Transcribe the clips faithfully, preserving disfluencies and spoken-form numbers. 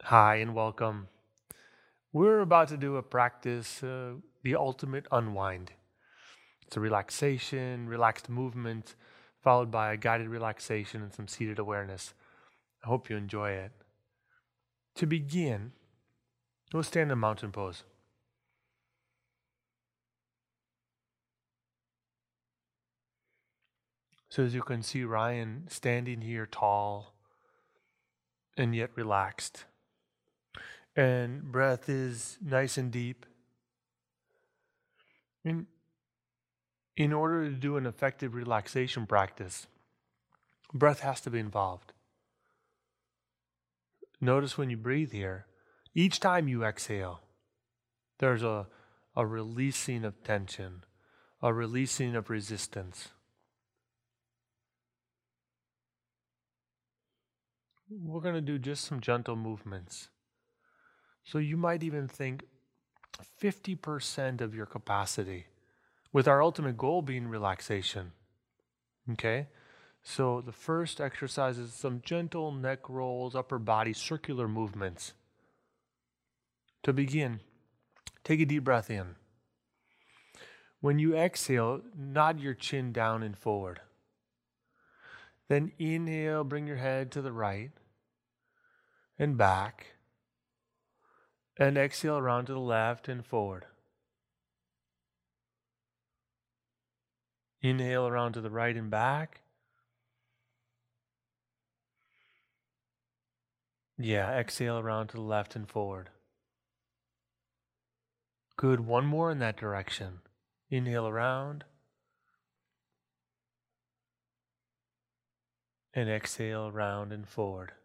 Hi and welcome. We're about to do a practice, uh, the ultimate unwind. It's a relaxation, relaxed movement, followed by a guided relaxation and some seated awareness. I hope you enjoy it. To begin, we'll stand in mountain pose. So as you can see, Ryan standing here tall and yet relaxed. And breath is nice and deep. In, in order to do an effective relaxation practice, breath has to be involved. Notice when you breathe here, each time you exhale, there's a, a releasing of tension, a releasing of resistance. We're going to do just some gentle movements. So you might even think fifty percent of your capacity, with our ultimate goal being relaxation. Okay? So the first exercise is some gentle neck rolls, upper body circular movements. To begin, take a deep breath in. When you exhale, nod your chin down and forward. Then inhale, bring your head to the right and back. And exhale around to the left and forward. Inhale around to the right and back. Yeah, exhale around to the left and forward. Good. One more in that direction. Inhale around. And exhale around and forward.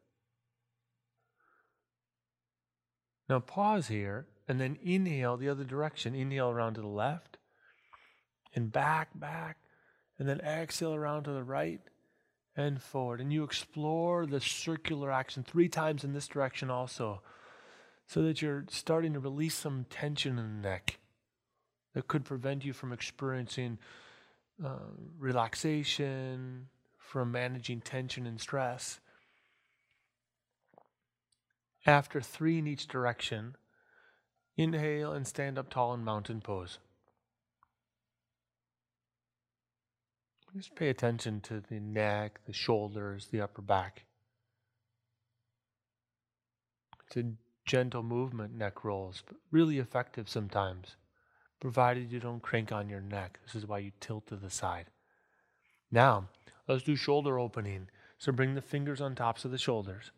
Now pause here and then inhale the other direction. Inhale around to the left and back, back. And then exhale around to the right and forward. And you explore the circular action three times in this direction also, so that you're starting to release some tension in the neck that could prevent you from experiencing uh, relaxation, from managing tension and stress. After three in each direction, inhale and stand up tall in mountain pose. Just pay attention to the neck, the shoulders, the upper back. It's a gentle movement, neck rolls, but really effective sometimes, provided you don't crank on your neck. This is why you tilt to the side. Now, let's do shoulder opening. So bring the fingers on tops of the shoulders.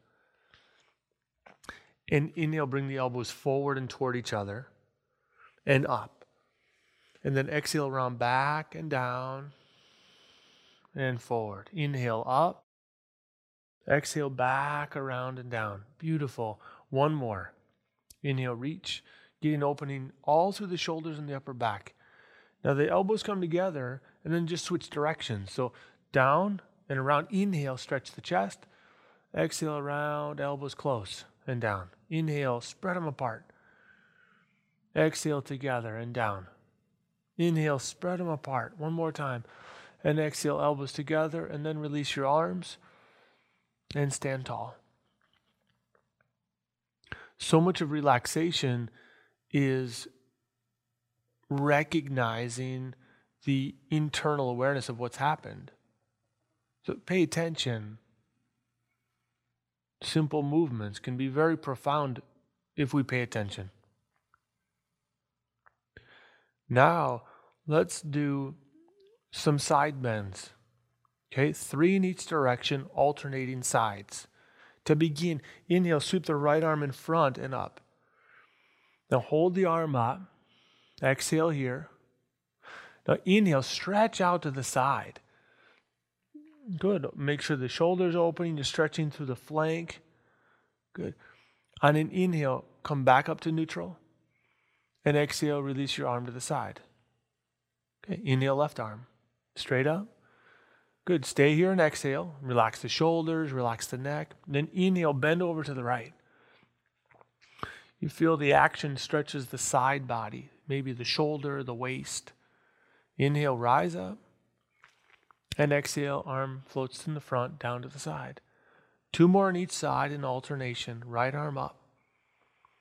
And inhale, bring the elbows forward and toward each other and up. And then exhale around back and down and forward. Inhale up. Exhale back, around and down. Beautiful. One more. Inhale, reach, getting opening all through the shoulders and the upper back. Now the elbows come together and then just switch directions. So down and around. Inhale, stretch the chest. Exhale around, elbows close and down. Inhale, spread them apart. Exhale together and down. Inhale, spread them apart. One more time. And exhale, elbows together, and then release your arms and stand tall. So much of relaxation is recognizing the internal awareness of what's happened. So pay attention. Simple movements can be very profound if we pay attention. Now, let's do some side bends. Okay, three in each direction, alternating sides. To begin, inhale, sweep the right arm in front and up. Now hold the arm up. Exhale here. Now inhale, stretch out to the side. Good. Make sure the shoulders are opening. You're stretching through the flank. Good. On an inhale, come back up to neutral. And exhale, release your arm to the side. Okay. Inhale, left arm. Straight up. Good. Stay here and exhale. Relax the shoulders, relax the neck. Then inhale, bend over to the right. You feel the action stretches the side body, maybe the shoulder, the waist. Inhale, rise up. And exhale, arm floats in the front, down to the side. Two more on each side in alternation. Right arm up.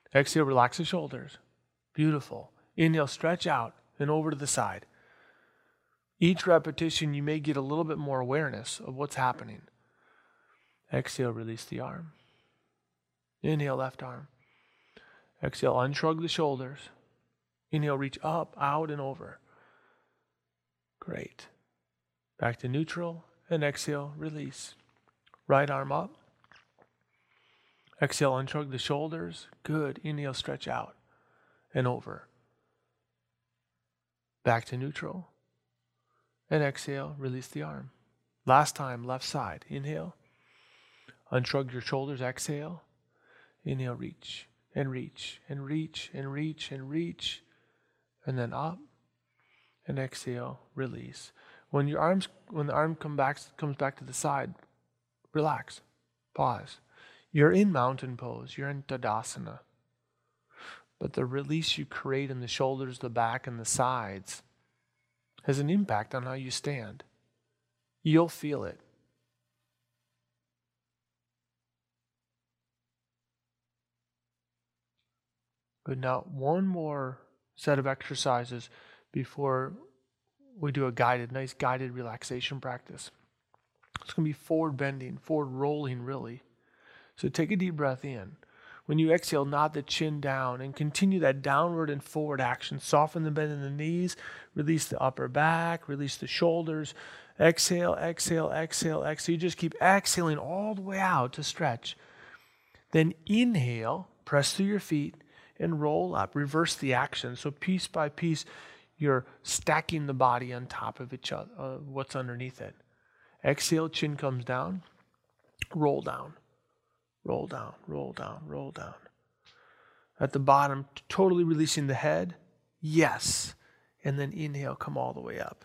Exhale, relax the shoulders. Beautiful. Inhale, stretch out and over to the side. Each repetition, you may get a little bit more awareness of what's happening. Exhale, release the arm. Inhale, left arm. Exhale, unshrug the shoulders. Inhale, reach up, out, and over. Great. Back to neutral, and exhale, release. Right arm up. Exhale, unshrug the shoulders. Good. Inhale, stretch out and over. Back to neutral. And exhale, release the arm. Last time, left side. Inhale. Unshrug your shoulders. Exhale. Inhale, reach and reach and reach and reach and reach. And then up. And exhale, release. When your arms, when the arm come back, comes back to the side, relax. Pause. You're in mountain pose. You're in Tadasana. But the release you create in the shoulders, the back, and the sides has an impact on how you stand. You'll feel it. Good. Now, one more set of exercises before we do a guided, nice guided relaxation practice. It's going to be forward bending, forward rolling, really. So take a deep breath in. When you exhale, nod the chin down and continue that downward and forward action. Soften the bend in the knees, release the upper back, release the shoulders. Exhale, exhale, exhale, exhale. You just keep exhaling all the way out to stretch. Then inhale, press through your feet and roll up. Reverse the action. So piece by piece, you're stacking the body on top of each other, uh, what's underneath it. Exhale, chin comes down, roll down. Roll down, roll down, roll down. At the bottom, totally releasing the head. Yes. And then inhale, come all the way up.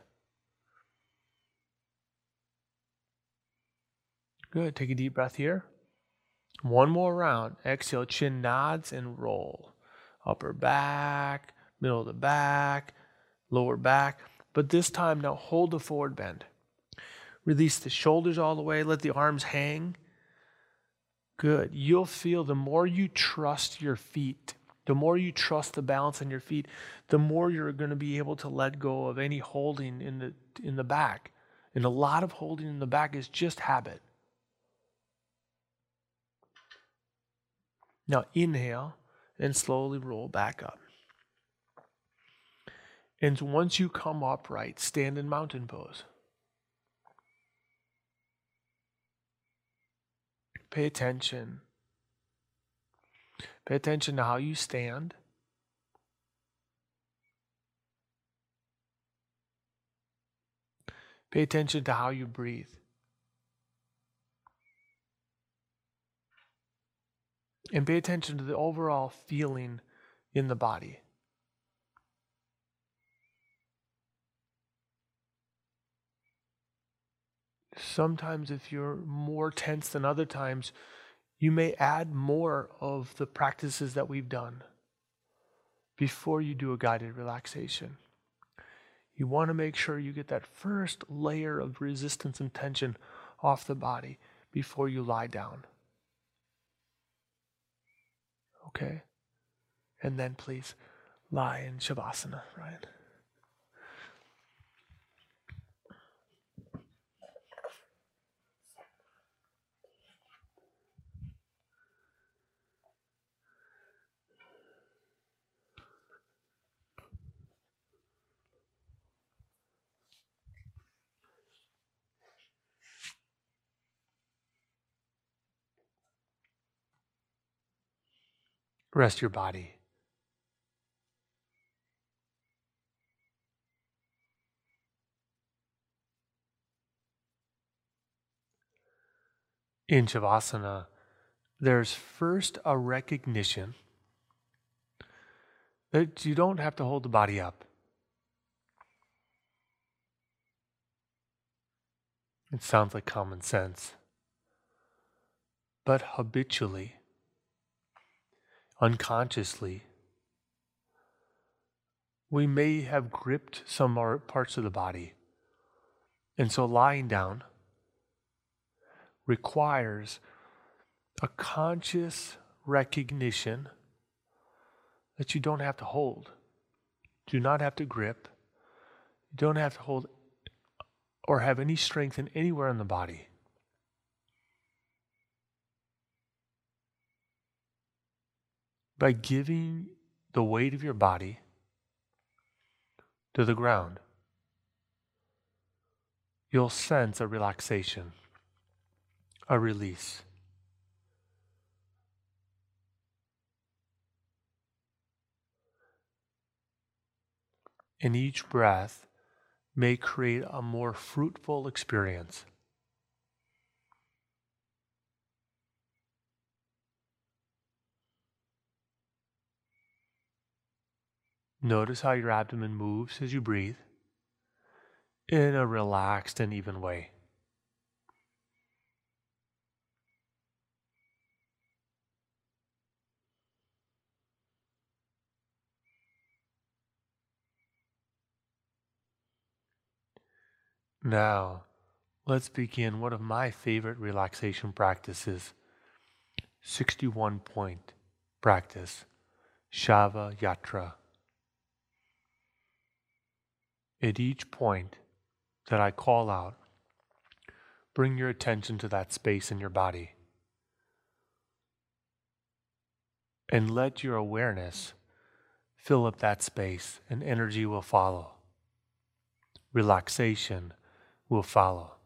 Good. Take a deep breath here. One more round. Exhale, chin nods and roll. Upper back, middle of the back, lower back. But this time, now hold the forward bend. Release the shoulders all the way. Let the arms hang. Good. You'll feel the more you trust your feet, the more you trust the balance on your feet, the more you're going to be able to let go of any holding in the in the back. And a lot of holding in the back is just habit. Now inhale and slowly roll back up. And once you come upright, stand in mountain pose. Pay attention. Pay attention to how you stand. Pay attention to how you breathe. And pay attention to the overall feeling in the body. Sometimes if you're more tense than other times, you may add more of the practices that we've done before you do a guided relaxation. You want to make sure you get that first layer of resistance and tension off the body before you lie down. Okay? And then please lie in Shavasana, right? Rest your body. In Shavasana, there's first a recognition that you don't have to hold the body up. It sounds like common sense. But habitually, unconsciously, we may have gripped some parts of the body. And so lying down requires a conscious recognition that you don't have to hold. Do not have to grip. You don't have to hold or have any strength in anywhere in the body. By giving the weight of your body to the ground, you'll sense a relaxation, a release. And each breath may create a more fruitful experience. Notice how your abdomen moves as you breathe in a relaxed and even way. Now, let's begin one of my favorite relaxation practices, sixty-one point practice, Shava Yatra. At each point that I call out, bring your attention to that space in your body and let your awareness fill up that space, and energy will follow. Relaxation will follow.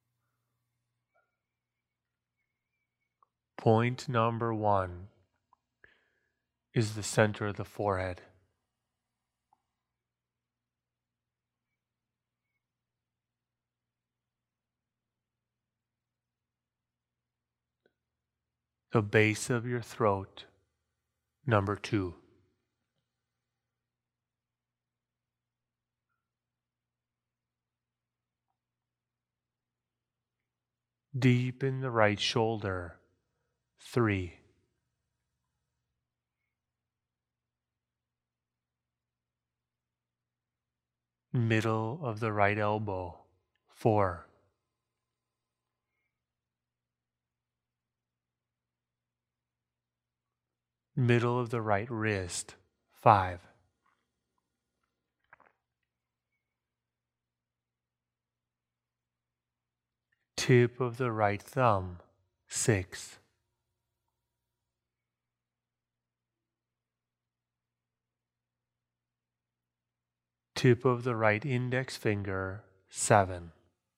Point number one is the center of the forehead. The base of your throat, number two. Deep in the right shoulder, three. Middle of the right elbow, four. Middle of the right wrist, five. Tip of the right thumb, six. Tip of the right index finger, seven.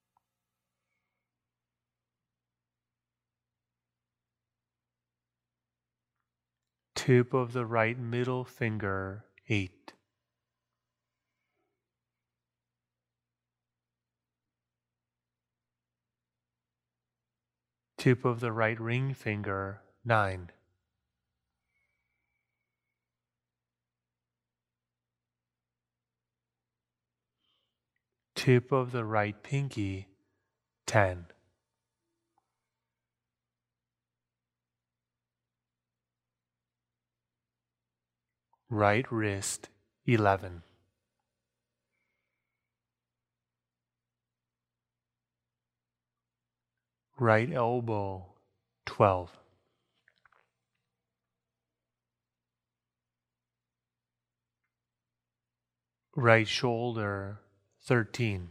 Tip of the right middle finger, eight. Tip of the right ring finger, nine. Tip of the right pinky, ten. Right wrist, eleven. Right elbow, twelve. Right shoulder, thirteen.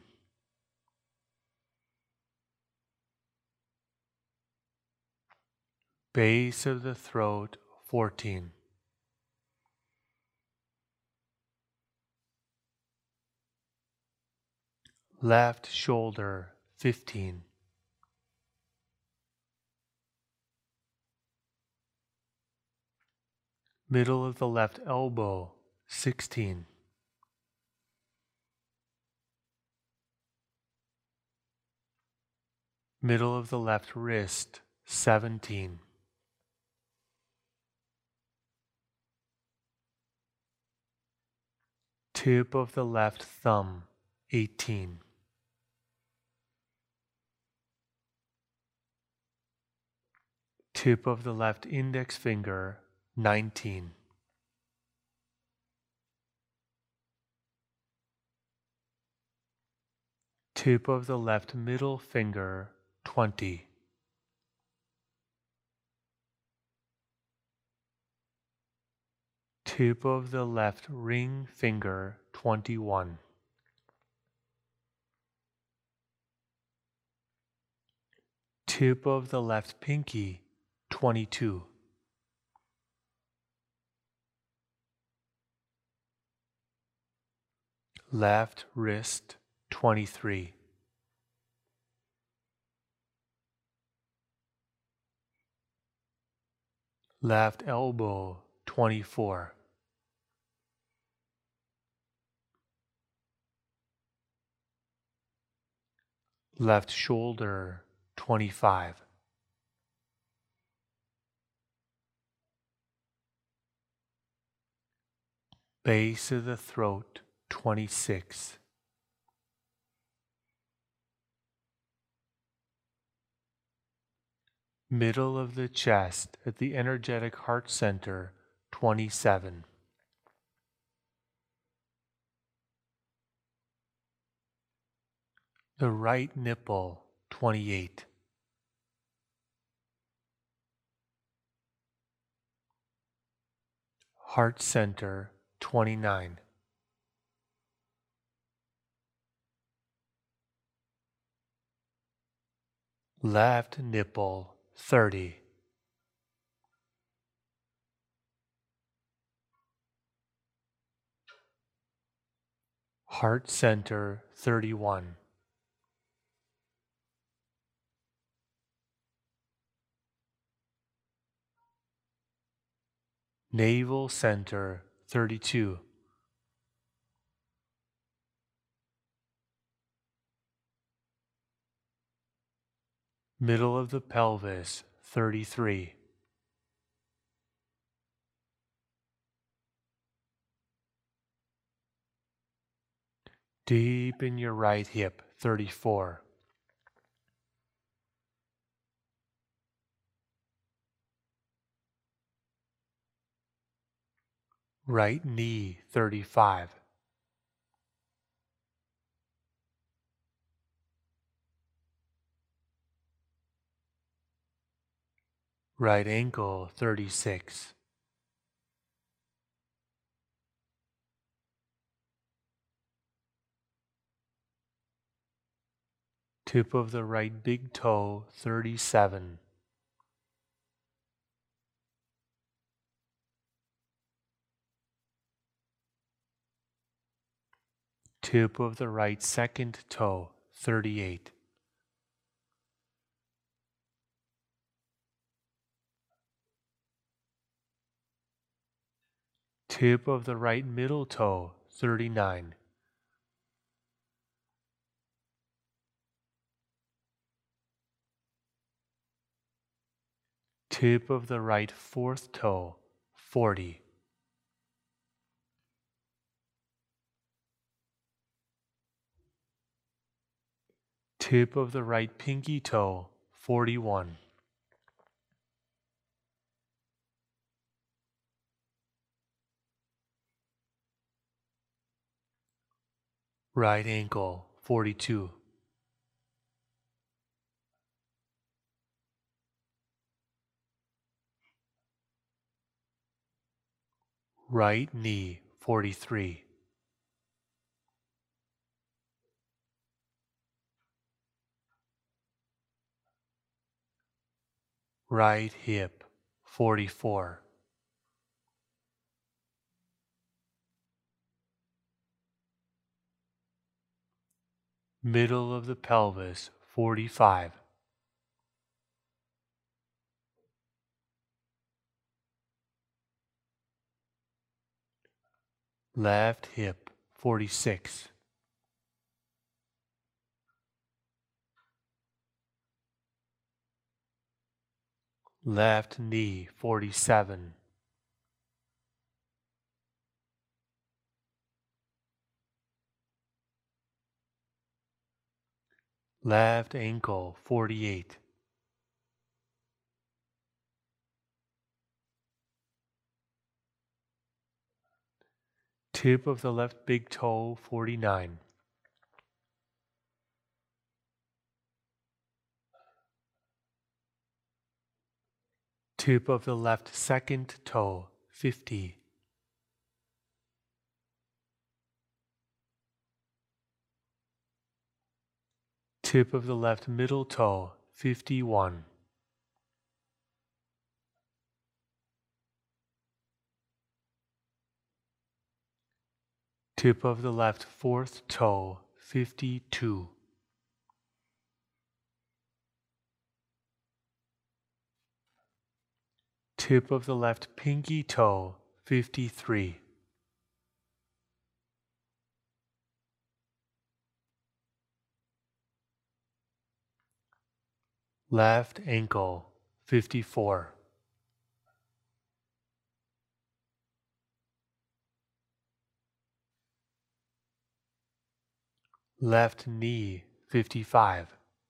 Base of the throat, fourteen. Left shoulder, fifteen. Middle of the left elbow, sixteen. Middle of the left wrist, seventeen. Tip of the left thumb, eighteen. Tip of the left index finger, nineteen. Tip of the left middle finger, twenty. Tip of the left ring finger, twenty-one. Tip of the left pinky, twenty-two. Left wrist, twenty-three. Left elbow, twenty-four. Left shoulder, twenty-five. Base of the throat, twenty-six. Middle of the chest at the energetic heart center, twenty-seven. The right nipple, twenty-eight. Heart center, twenty-nine. Left nipple, thirty. Heart center, thirty-one. Navel center, thirty-two. Middle of the pelvis, thirty-three. Deep in your right hip, thirty-four. Right knee, thirty-five. Right ankle, thirty-six. Tip of the right big toe, thirty-seven. Tip of the right second toe, thirty-eight. Tip of the right middle toe, thirty-nine. Tip of the right fourth toe, forty. Tip of the right pinky toe, forty-one. Right ankle, forty-two. Right knee, forty-three. Right hip, forty-four. Middle of the pelvis, forty-five. Left hip, forty-six. Left knee, forty-seven. Left ankle, forty-eight. Tip of the left big toe, forty-nine. Tip of the left second toe, fifty. Tip of the left middle toe, fifty-one. Tip of the left fourth toe, fifty-two. Tip of the left pinky toe, fifty-three. Left ankle, fifty-four. Left knee, fifty-five.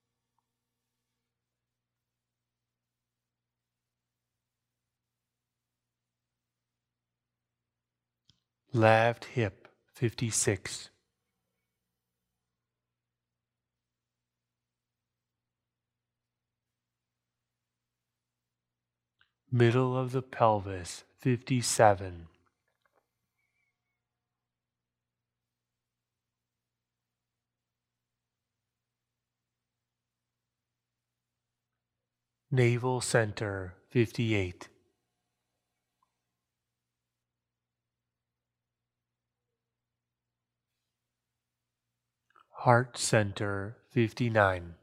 Left hip, fifty-six. Middle of the pelvis, fifty-seven. Navel center, fifty-eight. Heart center, fifty-nine.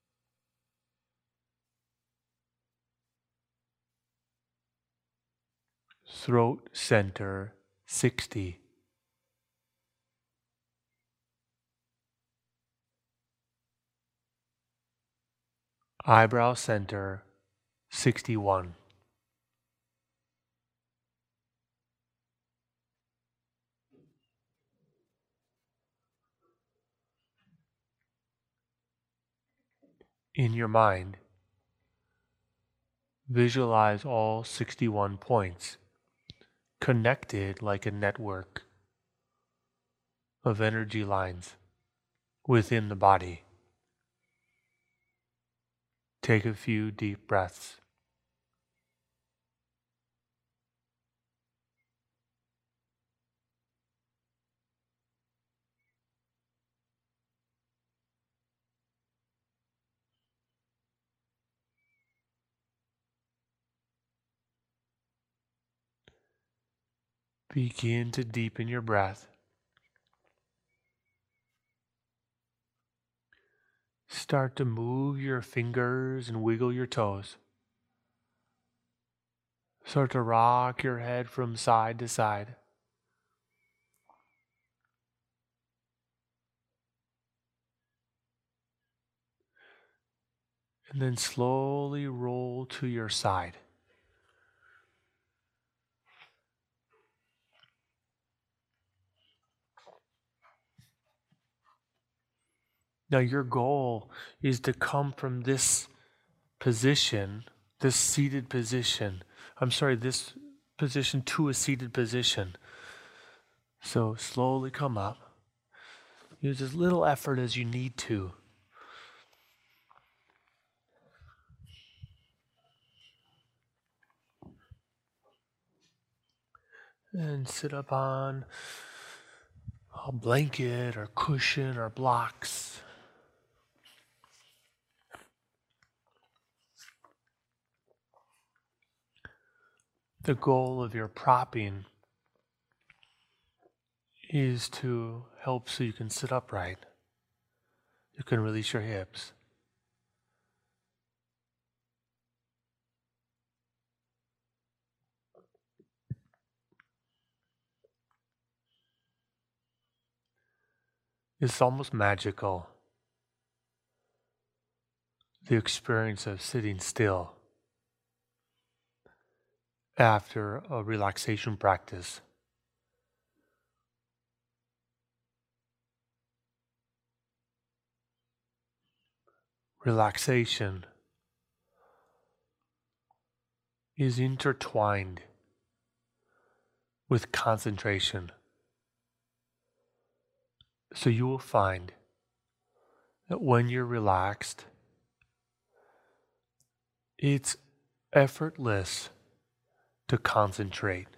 Throat center, sixty. Eyebrow center, sixty-one. In your mind, visualize all sixty-one points connected like a network of energy lines within the body. Take a few deep breaths. Begin to deepen your breath. Start to move your fingers and wiggle your toes. Start to rock your head from side to side. And then slowly roll to your side. Now your goal is to come from this position, this seated position, I'm sorry, this position to a seated position. So slowly come up. Use as little effort as you need to. And sit up on a blanket or cushion or blocks. The goal of your propping is to help so you can sit upright. You can release your hips. It's almost magical, the experience of sitting still after a relaxation practice. Relaxation is intertwined with concentration. So you will find that when you're relaxed, it's effortless to concentrate.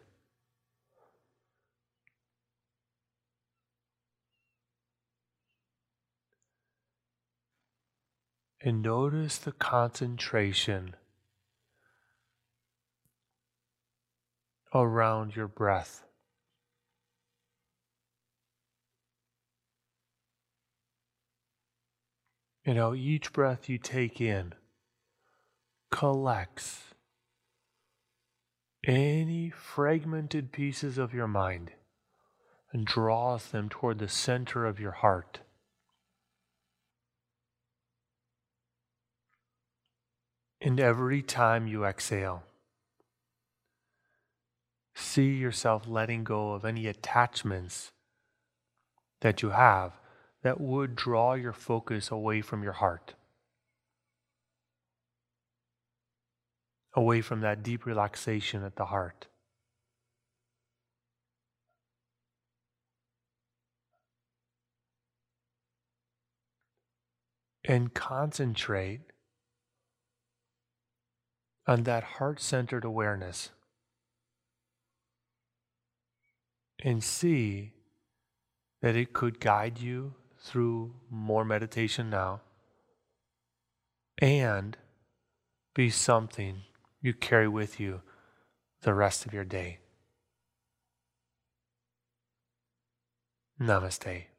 and notice the concentration around your breath. You know, each breath you take in collects any fragmented pieces of your mind and draws them toward the center of your heart. And every time you exhale, see yourself letting go of any attachments that you have that would draw your focus away from your heart, away from that deep relaxation at the heart. And concentrate on that heart-centered awareness and see that it could guide you through more meditation now and be something you carry with you the rest of your day. Namaste.